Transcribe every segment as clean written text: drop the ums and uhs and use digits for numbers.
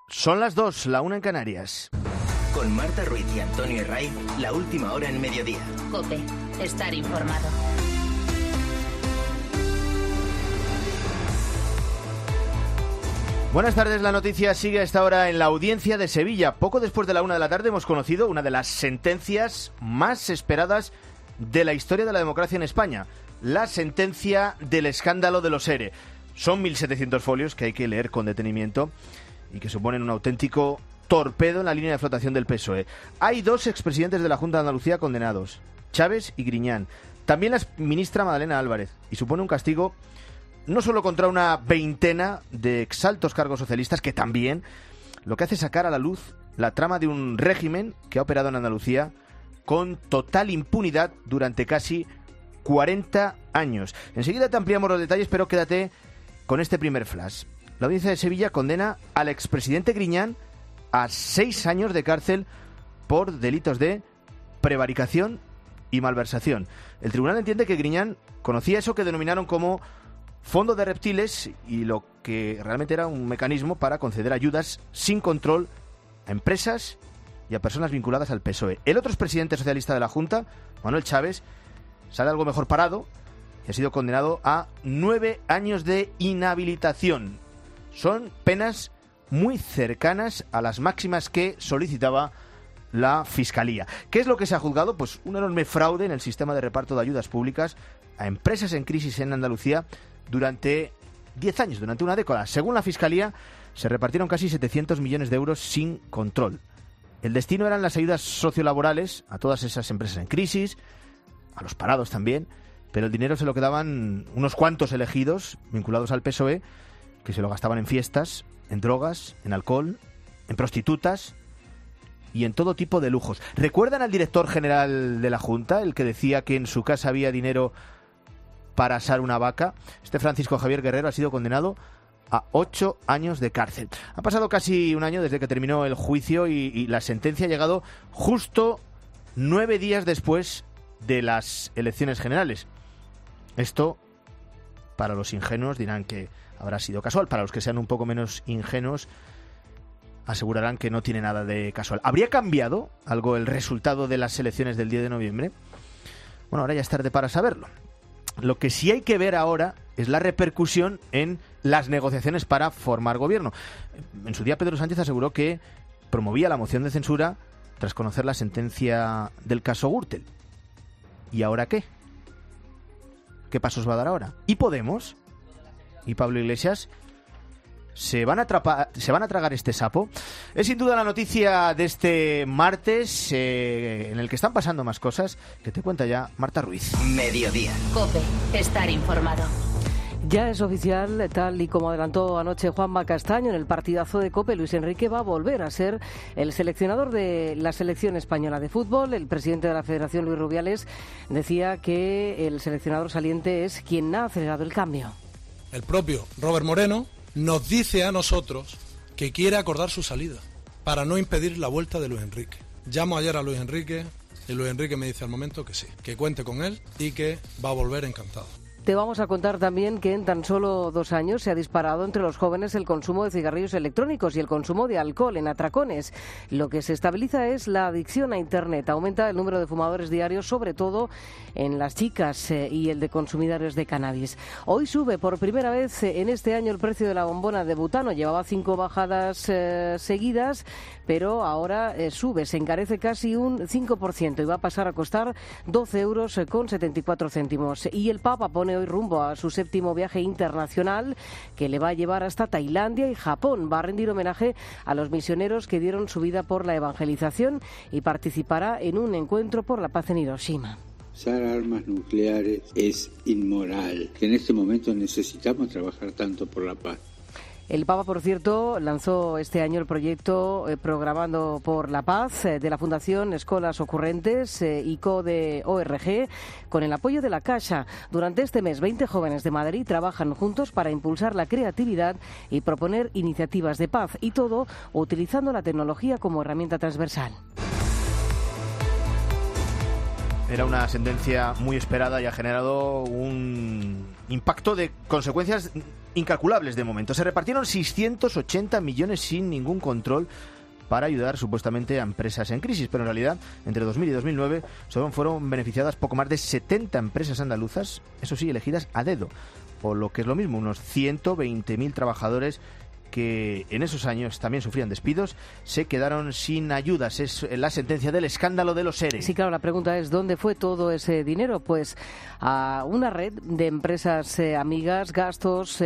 Son las 2, la 1 en Canarias. Con Marta Ruiz y Antonio Herray, la última hora en mediodía. COPE, estar informado. Buenas tardes, la noticia sigue a esta hora en la audiencia de Sevilla. Poco después de la 1 de la tarde hemos conocido una de las sentencias más esperadas de la historia de la democracia en España. La sentencia del escándalo de los ERE. Son 1.700 folios que hay que leer con detenimiento y que suponen un auténtico torpedo en la línea de flotación del PSOE. Hay 2 expresidentes de la Junta de Andalucía condenados, Chaves y Griñán. También la ministra Madalena Álvarez. Y supone un castigo no solo contra una veintena de exaltos cargos socialistas, que también lo que hace es sacar a la luz la trama de un régimen que ha operado en Andalucía con total impunidad durante casi 40 años. Enseguida te ampliamos los detalles, pero quédate con este primer flash. La audiencia de Sevilla condena al expresidente Griñán a 6 años de cárcel por delitos de prevaricación y malversación. El tribunal entiende que Griñán conocía eso que denominaron como fondo de reptiles y lo que realmente era un mecanismo para conceder ayudas sin control a empresas y a personas vinculadas al PSOE. El otro expresidente socialista de la Junta, Manuel Chaves, sale algo mejor parado y ha sido condenado a 9 años de inhabilitación. Son penas muy cercanas a las máximas que solicitaba la Fiscalía. ¿Qué es lo que se ha juzgado? Pues un enorme fraude en el sistema de reparto de ayudas públicas a empresas en crisis en Andalucía durante 10 años, durante una década. Según la Fiscalía, se repartieron casi 700 millones de euros sin control. El destino eran las ayudas sociolaborales a todas esas empresas en crisis, a los parados también, pero el dinero se lo quedaban unos cuantos elegidos vinculados al PSOE, que se lo gastaban en fiestas, en drogas, en alcohol, en prostitutas y en todo tipo de lujos. ¿Recuerdan al director general de la Junta, el que decía que en su casa había dinero para asar una vaca? Este Francisco Javier Guerrero ha sido condenado a 8 años de cárcel. Ha pasado casi un año desde que terminó el juicio y la sentencia ha llegado justo 9 días después de las elecciones generales. Esto, para los ingenuos, dirán que habrá sido casual. Para los que sean un poco menos ingenuos, asegurarán que no tiene nada de casual. ¿Habría cambiado algo el resultado de las elecciones del 10 de noviembre? Bueno, ahora ya es tarde para saberlo. Lo que sí hay que ver ahora es la repercusión en las negociaciones para formar gobierno. En su día Pedro Sánchez aseguró que promovía la moción de censura tras conocer la sentencia del caso Gürtel. ¿Y ahora qué? ¿Qué pasos va a dar ahora? ¿Y Podemos? ¿Y Pablo Iglesias? ¿Se van a tragar este sapo? Es sin duda la noticia de este martes, en el que están pasando más cosas, que te cuenta ya Marta Ruiz. Mediodía. COPE, estar informado. Ya es oficial, tal y como adelantó anoche Juanma Castaño en el partidazo de COPE, Luis Enrique va a volver a ser el seleccionador de la selección española de fútbol. El presidente de la Federación, Luis Rubiales, decía que el seleccionador saliente es quien ha acelerado el cambio. El propio Robert Moreno nos dice a nosotros que quiere acordar su salida para no impedir la vuelta de Luis Enrique. Llamo ayer a Luis Enrique y Luis Enrique me dice al momento que sí, que cuente con él y que va a volver encantado. Te vamos a contar también que en tan solo 2 años se ha disparado entre los jóvenes el consumo de cigarrillos electrónicos y el consumo de alcohol en atracones. Lo que se estabiliza es la adicción a Internet. Aumenta el número de fumadores diarios, sobre todo en las chicas, y el de consumidores de cannabis. Hoy sube por primera vez en este año el precio de la bombona de butano. Llevaba 5 bajadas seguidas, pero ahora sube, se encarece casi un 5% y va a pasar a costar 12 euros con 74 céntimos. Y el Papa pone hoy rumbo a su 7º viaje internacional, que le va a llevar hasta Tailandia y Japón. Va a rendir homenaje a los misioneros que dieron su vida por la evangelización y participará en un encuentro por la paz en Hiroshima. Usar armas nucleares es inmoral. En este momento necesitamos trabajar tanto por la paz. El Papa, por cierto, lanzó este año el proyecto Programando por la Paz de la Fundación Escolas Ocurrentes y CODE ORG, con el apoyo de la Caixa. Durante este mes, 20 jóvenes de Madrid trabajan juntos para impulsar la creatividad y proponer iniciativas de paz, y todo utilizando la tecnología como herramienta transversal. Era una sentencia muy esperada y ha generado un impacto de consecuencias incalculables de momento. Se repartieron 680 millones sin ningún control para ayudar supuestamente a empresas en crisis, pero en realidad entre 2000 y 2009 solo fueron beneficiadas poco más de 70 empresas andaluzas, eso sí, elegidas a dedo, o lo que es lo mismo, unos 120.000 trabajadores que en esos años también sufrían despidos, se quedaron sin ayudas. Es la sentencia del escándalo de los ERE. Sí, claro, la pregunta es ¿dónde fue todo ese dinero? Pues a una red de empresas amigas, gastos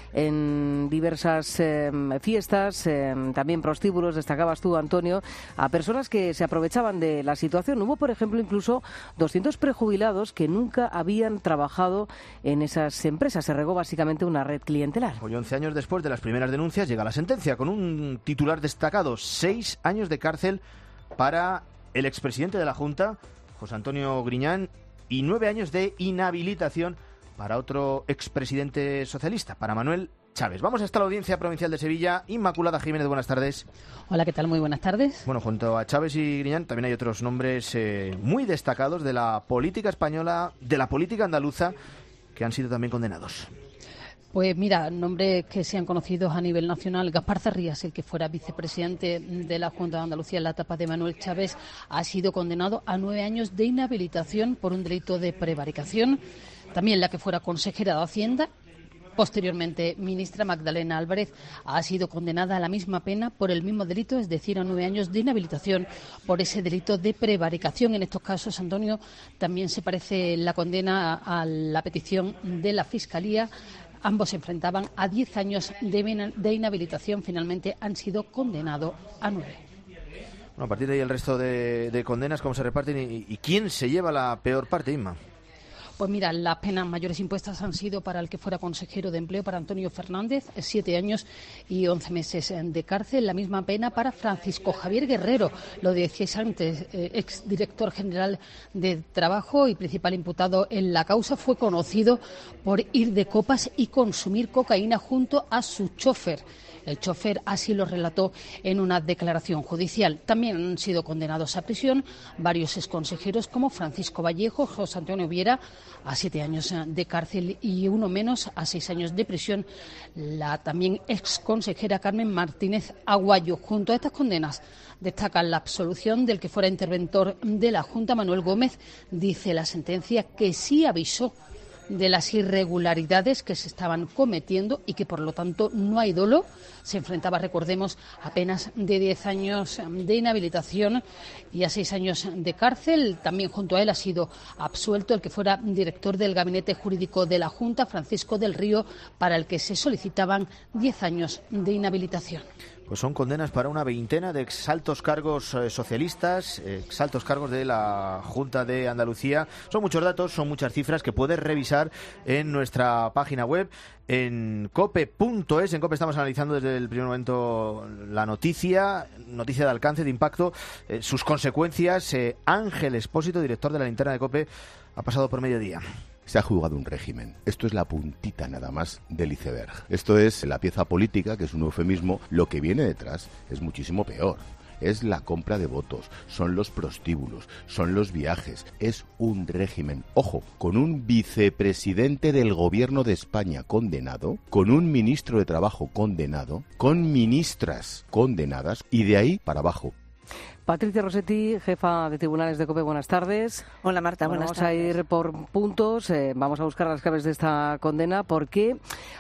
en diversas fiestas, también prostíbulos, destacabas tú, Antonio, a personas que se aprovechaban de la situación. Hubo, por ejemplo, incluso 200 prejubilados que nunca habían trabajado en esas empresas. Se regó básicamente una red clientelar. Hoy, 11 años después de las primeras denuncias, llega la sentencia con un titular destacado: 6 años de cárcel para el expresidente de la Junta, José Antonio Griñán, y 9 años de inhabilitación para otro expresidente socialista, para Manuel Chávez. Vamos hasta la Audiencia Provincial de Sevilla. Inmaculada Jiménez, buenas tardes. Hola, ¿qué tal? Muy buenas tardes. Bueno, junto a Chávez y Griñán también hay otros nombres muy destacados de la política española, de la política andaluza, que han sido también condenados. Pues mira, nombres que se han conocido a nivel nacional. Gaspar Zarrías, el que fuera vicepresidente de la Junta de Andalucía en la etapa de Manuel Chávez, ha sido condenado a 9 años de inhabilitación por un delito de prevaricación. También la que fuera consejera de Hacienda, posteriormente ministra, Magdalena Álvarez, ha sido condenada a la misma pena por el mismo delito, es decir, a 9 años de inhabilitación por ese delito de prevaricación. En estos casos, Antonio, también se parece la condena a la petición de la Fiscalía. Ambos se enfrentaban a 10 años de inhabilitación. Finalmente han sido condenados a 9. Bueno, a partir de ahí el resto de condenas, ¿cómo se reparten y quién se lleva la peor parte, Inma? Pues mira, las penas mayores impuestas han sido para el que fuera consejero de Empleo, para Antonio Fernández, 7 años y 11 meses de cárcel. La misma pena para Francisco Javier Guerrero, lo decíais antes, exdirector general de Trabajo y principal imputado en la causa. Fue conocido por ir de copas y consumir cocaína junto a su chofer. El chofer así lo relató en una declaración judicial. También han sido condenados a prisión varios exconsejeros como Francisco Vallejo, José Antonio Viera, a 7 años de cárcel y uno menos, a 6 años de prisión, la también exconsejera Carmen Martínez Aguayo. Junto a estas condenas destacan la absolución del que fuera interventor de la Junta, Manuel Gómez. Dice la sentencia que sí avisó de las irregularidades que se estaban cometiendo y que, por lo tanto, no hay dolo. Se enfrentaba, recordemos, a penas de 10 años de inhabilitación y a 6 años de cárcel. También junto a él ha sido absuelto el que fuera director del Gabinete Jurídico de la Junta, Francisco del Río, para el que se solicitaban 10 años de inhabilitación. Pues son condenas para una veintena de exaltos cargos socialistas, exaltos cargos de la Junta de Andalucía. Son muchos datos, son muchas cifras que puedes revisar en nuestra página web, en cope.es. En COPE estamos analizando desde el primer momento la noticia de alcance, de impacto, sus consecuencias. Ángel Expósito, director de la Linterna de COPE, ha pasado por mediodía. Se ha jugado un régimen. Esto es la puntita nada más del iceberg. Esto es la pieza política, que es un eufemismo. Lo que viene detrás es muchísimo peor. Es la compra de votos, son los prostíbulos, son los viajes. Es un régimen, ojo, con un vicepresidente del gobierno de España condenado, con un ministro de Trabajo condenado, con ministras condenadas y de ahí para abajo. Patricia Rossetti, jefa de tribunales de COPE, buenas tardes. Hola Marta, buenas tardes. Vamos a ir por puntos, vamos a buscar las claves de esta condena. ¿Por qué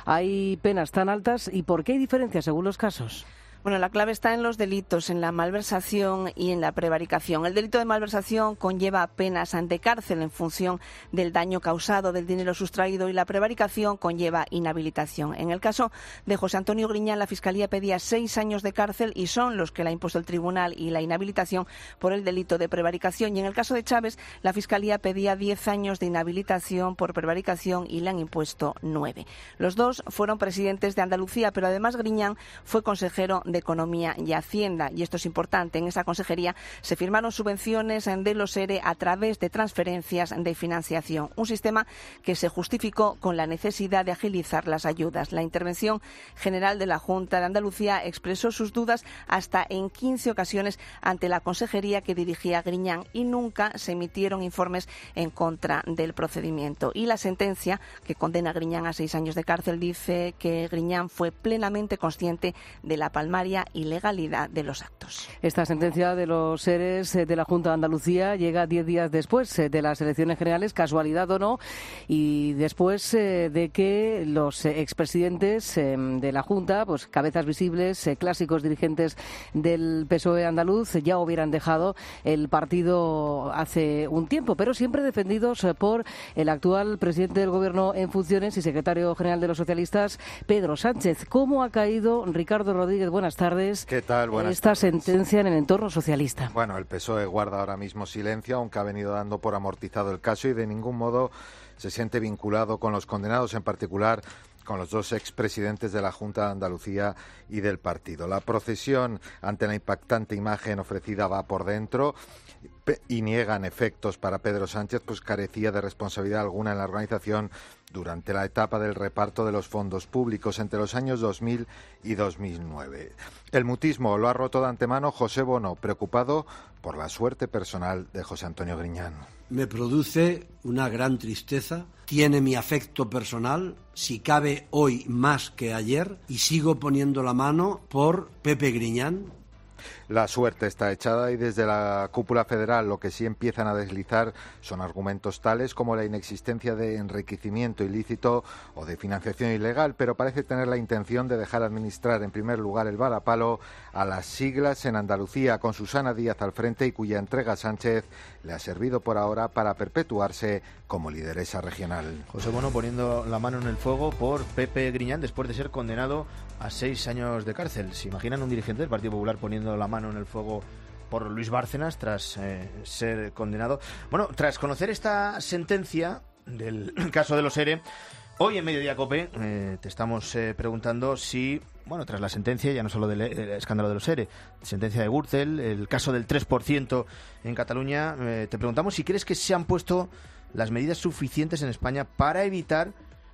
hay penas tan altas y por qué hay diferencias según los casos? Bueno, la clave está en los delitos, en la malversación y en la prevaricación. El delito de malversación conlleva penas de cárcel en función del daño causado, del dinero sustraído, y la prevaricación conlleva inhabilitación. En el caso de José Antonio Griñán, la Fiscalía pedía 6 años de cárcel y son los que le ha impuesto el tribunal, y la inhabilitación por el delito de prevaricación. Y en el caso de Chávez, la Fiscalía pedía 10 años de inhabilitación por prevaricación y le han impuesto 9. Los dos fueron presidentes de Andalucía, pero además Griñán fue consejero de de Economía y Hacienda. Y esto es importante, en esa consejería se firmaron subvenciones de los ERE a través de transferencias de financiación, un sistema que se justificó con la necesidad de agilizar las ayudas. La intervención general de la Junta de Andalucía expresó sus dudas hasta en 15 ocasiones ante la consejería que dirigía Griñán y nunca se emitieron informes en contra del procedimiento. Y la sentencia que condena a Griñán a 6 años de cárcel dice que Griñán fue plenamente consciente de la palmaria ilegalidad de los actos. Esta sentencia de los seres de la Junta de Andalucía llega 10 días después de las elecciones generales, casualidad o no, y después de que los expresidentes de la Junta, pues cabezas visibles, clásicos dirigentes del PSOE andaluz, ya hubieran dejado el partido hace un tiempo, pero siempre defendidos por el actual presidente del Gobierno en funciones y secretario general de los socialistas, Pedro Sánchez. ¿Cómo ha caído, Ricardo Rodríguez? Buenas tardes. ¿Qué tal? Buenas esta tardes. Sentencia en el entorno socialista. Bueno, el PSOE guarda ahora mismo silencio, aunque ha venido dando por amortizado el caso y de ningún modo se siente vinculado con los condenados, en particular con los 2 expresidentes de la Junta de Andalucía y del partido. La procesión ante la impactante imagen ofrecida va por dentro y niegan efectos para Pedro Sánchez, pues carecía de responsabilidad alguna en la organización durante la etapa del reparto de los fondos públicos entre los años 2000 y 2009. El mutismo lo ha roto de antemano José Bono, preocupado por la suerte personal de José Antonio Griñán. Me produce una gran tristeza, tiene mi afecto personal, si cabe hoy más que ayer, y sigo poniendo la mano por Pepe Griñán. La suerte está echada y desde la cúpula federal lo que sí empiezan a deslizar son argumentos tales como la inexistencia de enriquecimiento ilícito o de financiación ilegal, pero parece tener la intención de dejar administrar en primer lugar el varapalo a las siglas en Andalucía, con Susana Díaz al frente y cuya entrega a Sánchez le ha servido por ahora para perpetuarse como lideresa regional. José Bono poniendo la mano en el fuego por Pepe Griñán después de ser condenado a 6 años de cárcel. ¿Se imaginan un dirigente del Partido Popular poniendo la mano en el fuego por Luis Bárcenas tras ser condenado? Bueno, tras conocer esta sentencia del caso de los ERE, hoy en Mediodía COPE te estamos preguntando si, bueno, tras la sentencia, ya no solo del escándalo de los ERE, sentencia de Gürtel, el caso del 3% en Cataluña, te preguntamos si crees que se han puesto las medidas suficientes en España para evitar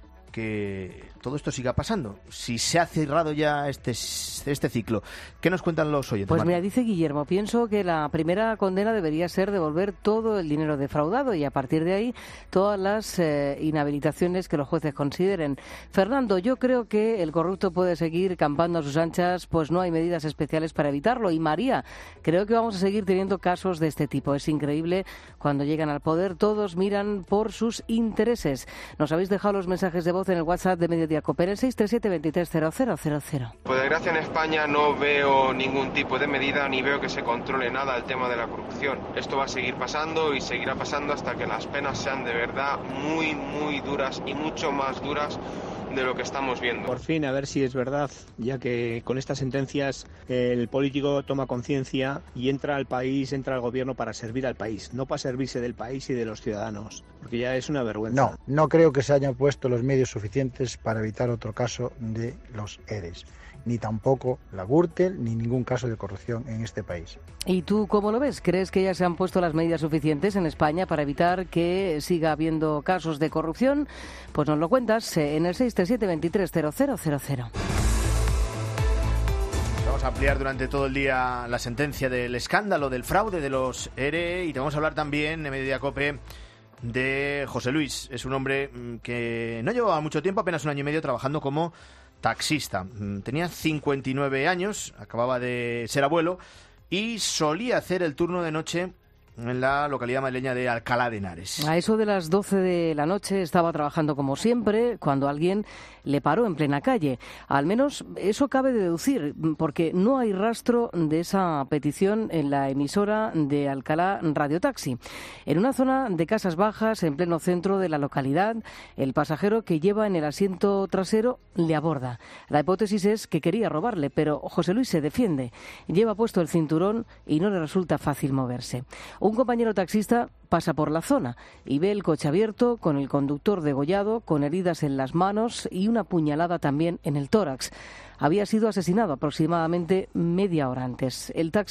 que todo esto siga pasando. Si se ha cerrado ya este ciclo. ¿Qué nos cuentan los oyentes? Pues mira, dice Guillermo, pienso que la primera condena debería ser devolver todo el dinero defraudado y a partir de ahí todas las inhabilitaciones que los jueces consideren. Fernando, yo creo que el corrupto puede seguir campando a sus anchas, pues no hay medidas especiales para evitarlo. Y María, creo que vamos a seguir teniendo casos de este tipo. Es increíble, cuando llegan al poder todos miran por sus intereses. Nos habéis dejado los mensajes de voz en el WhatsApp de Mediodía COPE, el 637-230000. Por desgracia en España no veo ningún tipo de medida ni veo que se controle nada el tema de la corrupción. Esto va a seguir pasando y seguirá pasando hasta que las penas sean de verdad muy, muy duras y mucho más duras de lo que estamos viendo. Por fin, a ver si es verdad, ya que con estas sentencias el político toma conciencia y entra al país, entra al gobierno para servir al país, no para servirse del país y de los ciudadanos, porque ya es una vergüenza. No creo que se hayan puesto los medios suficientes para evitar otro caso de los ERES, ni tampoco la Gürtel, ni ningún caso de corrupción en este país. ¿Y tú cómo lo ves? ¿Crees que ya se han puesto las medidas suficientes en España para evitar que siga habiendo casos de corrupción? Pues nos lo cuentas en el 637-230000. Vamos a ampliar durante todo el día la sentencia del escándalo del fraude de los ERE y te vamos a hablar también en Mediodía COPE de José Luis. Es un hombre que no llevaba mucho tiempo, apenas 1 año y medio trabajando como taxista. Tenía 59 años, acababa de ser abuelo y solía hacer el turno de noche en la localidad madrileña de Alcalá de Henares. A eso de las 12 de la noche estaba trabajando como siempre cuando alguien le paró en plena calle. Al menos eso cabe deducir, porque no hay rastro de esa petición en la emisora de Alcalá Radio Taxi. En una zona de casas bajas, en pleno centro de la localidad, el pasajero que lleva en el asiento trasero le aborda. La hipótesis es que quería robarle, pero José Luis se defiende. Lleva puesto el cinturón y no le resulta fácil moverse. Un compañero taxista pasa por la zona y ve el coche abierto, con el conductor degollado, con heridas en las manos y una puñalada también en el tórax. Había sido asesinado aproximadamente media hora antes. El taxi